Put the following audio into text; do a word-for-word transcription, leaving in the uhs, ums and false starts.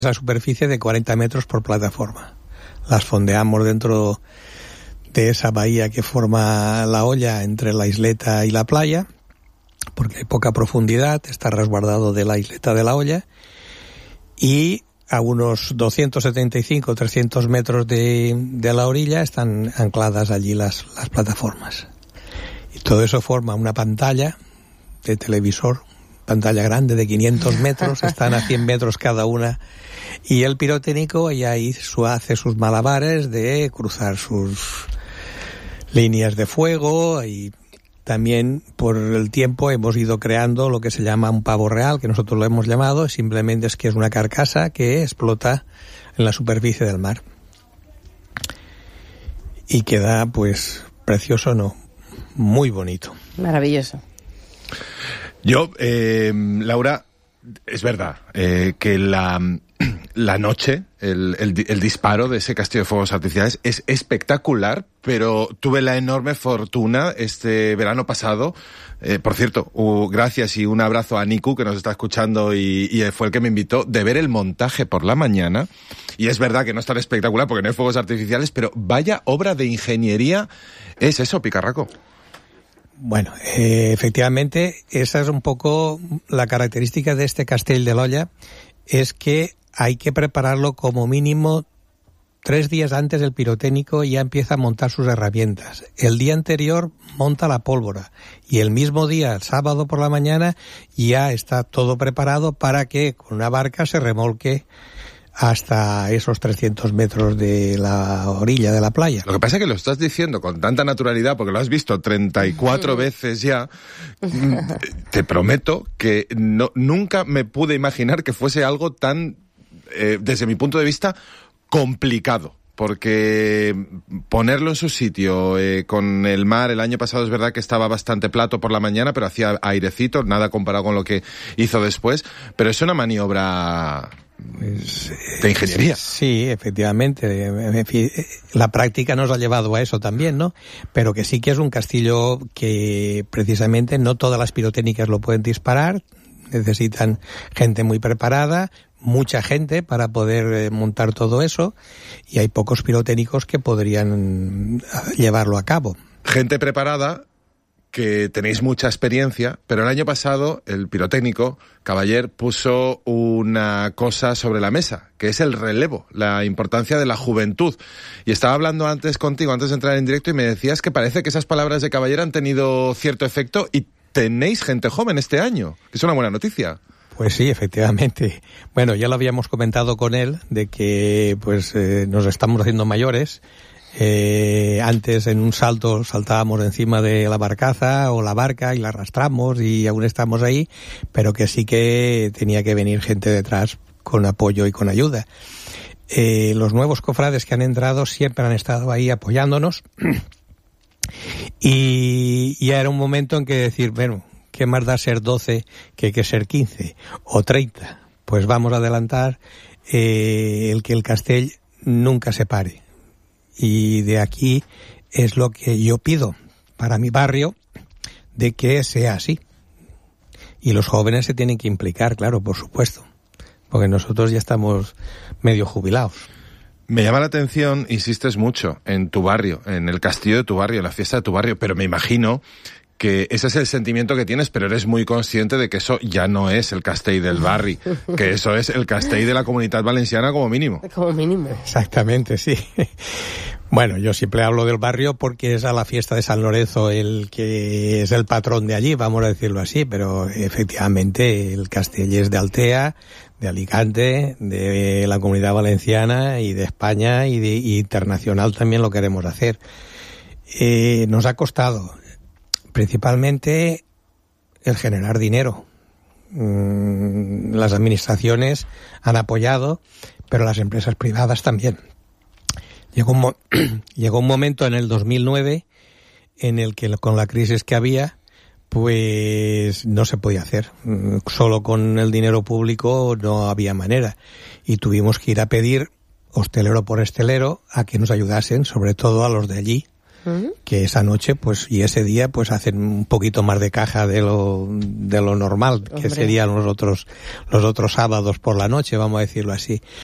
esa superficie de cuarenta metros por plataforma. Las fondeamos dentro de esa bahía que forma La Olla entre la isleta y la playa, porque hay poca profundidad, está resguardado de la isleta de La Olla, y a unos doscientos setenta y cinco, trescientos metros de, de la orilla están ancladas allí las, las plataformas. Y todo eso forma una pantalla de televisor, pantalla grande de quinientos metros, están a cien metros cada una, y el pirotécnico y ahí su, hace sus malabares de cruzar sus líneas de fuego, y también por el tiempo hemos ido creando lo que se llama un pavo real, que nosotros lo hemos llamado, simplemente es que es una carcasa que explota en la superficie del mar. Y queda, pues, precioso, ¿no? Muy bonito. Maravilloso. Yo, eh, Laura, es verdad eh, que la, la noche, el, el, el disparo de ese castillo de fuegos artificiales es espectacular, pero tuve la enorme fortuna este verano pasado, eh, por cierto, uh, gracias y un abrazo a Niku, que nos está escuchando y, y fue el que me invitó, de ver el montaje por la mañana. Y es verdad que no es tan espectacular porque no hay fuegos artificiales, pero vaya obra de ingeniería es eso, Picarraco. Bueno, eh, efectivamente, esa es un poco la característica de este Castell de l'Olla, es que hay que prepararlo como mínimo tres días antes del pirotécnico, ya empieza a montar sus herramientas. El día anterior monta la pólvora y el mismo día, el sábado por la mañana, ya está todo preparado para que con una barca se remolque hasta esos trescientos metros de la orilla de la playa. Lo que pasa es que lo estás diciendo con tanta naturalidad, porque lo has visto treinta y cuatro veces ya. Te prometo que no, nunca me pude imaginar que fuese algo tan, eh, desde mi punto de vista, complicado. Porque ponerlo en su sitio, eh, con el mar, el año pasado es verdad que estaba bastante plato por la mañana, pero hacía airecito, nada comparado con lo que hizo después, pero es una maniobra Pues, de ingeniería. Sí, efectivamente. La práctica nos ha llevado a eso también, ¿no? Pero que sí que es un castillo que precisamente no todas las pirotécnicas lo pueden disparar, necesitan gente muy preparada, mucha gente para poder montar todo eso, y hay pocos pirotécnicos que podrían llevarlo a cabo. Gente preparada, que tenéis mucha experiencia, pero el año pasado el pirotécnico Cavaller puso una cosa sobre la mesa, que es el relevo, la importancia de la juventud. Y estaba hablando antes contigo, antes de entrar en directo, y me decías que parece que esas palabras de Cavaller han tenido cierto efecto y tenéis gente joven este año, que es una buena noticia. Pues sí, efectivamente. Bueno, ya lo habíamos comentado con él, de que pues eh, nos estamos haciendo mayores. Eh, antes en un salto saltábamos encima de la barcaza o la barca y la arrastramos y aún estamos ahí, pero que sí que tenía que venir gente detrás con apoyo y con ayuda. Eh, los nuevos cofrades que han entrado siempre han estado ahí apoyándonos y ya era un momento en que decir, bueno, ¿qué más da ser doce que que ser quince o treinta? Pues vamos a adelantar eh, el que el castell nunca se pare. Y de aquí es lo que yo pido para mi barrio, de que sea así. Y los jóvenes se tienen que implicar, claro, por supuesto, porque nosotros ya estamos medio jubilados. Me llama la atención, insistes mucho en tu barrio, en el castillo de tu barrio, en la fiesta de tu barrio, pero me imagino que ese es el sentimiento que tienes, pero eres muy consciente de que eso ya no es el castell del barri, que eso es el castell de la Comunitat Valenciana como mínimo. Como mínimo. Exactamente, sí. Bueno, yo siempre hablo del barrio porque es a la fiesta de San Lorenzo el que es el patrón de allí, vamos a decirlo así, pero efectivamente el castell es de Altea, de Alicante, de la Comunidad Valenciana y de España y, de, y internacional también lo queremos hacer. Eh, nos ha costado principalmente el generar dinero. Mm, las administraciones han apoyado, pero las empresas privadas también. Llegó un, mo- llegó un momento en el dos mil nueve en el que con la crisis que había, pues no se podía hacer. Mm, solo con el dinero público no había manera. Y tuvimos que ir a pedir, hostelero por hostelero, a que nos ayudasen, sobre todo a los de allí, Uh-huh. Que esa noche, pues, y ese día, pues hacen un poquito más de caja de lo, de lo normal, Hombre. que serían los otros, los otros sábados por la noche, vamos a decirlo así.